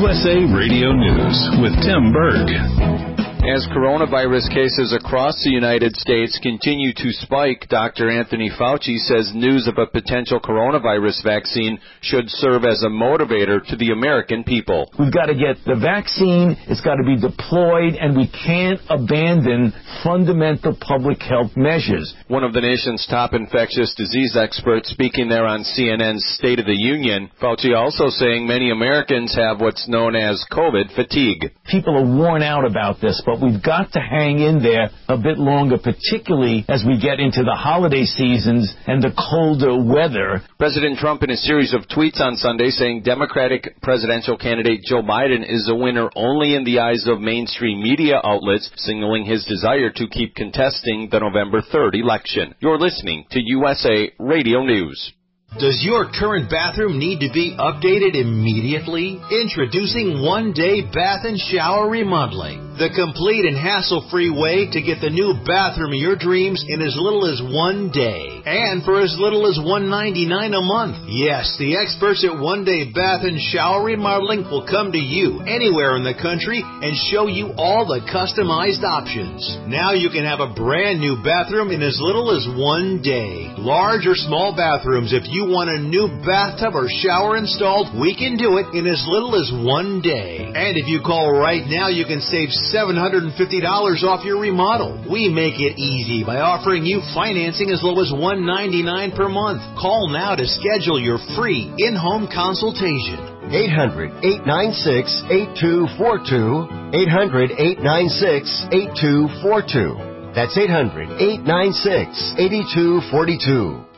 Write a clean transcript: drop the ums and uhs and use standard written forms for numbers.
USA Radio News with Tim Berg. As coronavirus cases across the United States continue to spike, Dr. Anthony Fauci says news of a potential coronavirus vaccine should serve as a motivator to the American people. We've got to get the vaccine, it's got to be deployed, and we can't abandon fundamental public health measures. One of the nation's top infectious disease experts speaking there on CNN's State of the Union, Fauci also saying many Americans have what's known as COVID fatigue. People are worn out about this, but we've got to hang in there a bit longer, particularly as we get into the holiday seasons and the colder weather. President Trump in a series of tweets on Sunday saying Democratic presidential candidate Joe Biden is a winner only in the eyes of mainstream media outlets, signaling his desire to keep contesting the November 3rd election. You're listening to USA Radio News. Does your current bathroom need to be updated immediately? Introducing One Day Bath and Shower Remodeling, the complete and hassle-free way to get the new bathroom of your dreams in as little as 1 day, and for as little as $1.99 a month. Yes, the experts at One Day Bath and Shower Remodeling will come to you anywhere in the country and show you all the customized options. Now you can have a brand new bathroom in as little as 1 day. Large or small bathrooms, if you want a new bathtub or shower installed, we can do it in as little as 1 day. And if you call right now, you can save $750 off your remodel. We make it easy by offering you financing as low as $199 per month. Call now to schedule your free in-home consultation. 800-896-8242. 800-896-8242. That's 800-896-8242.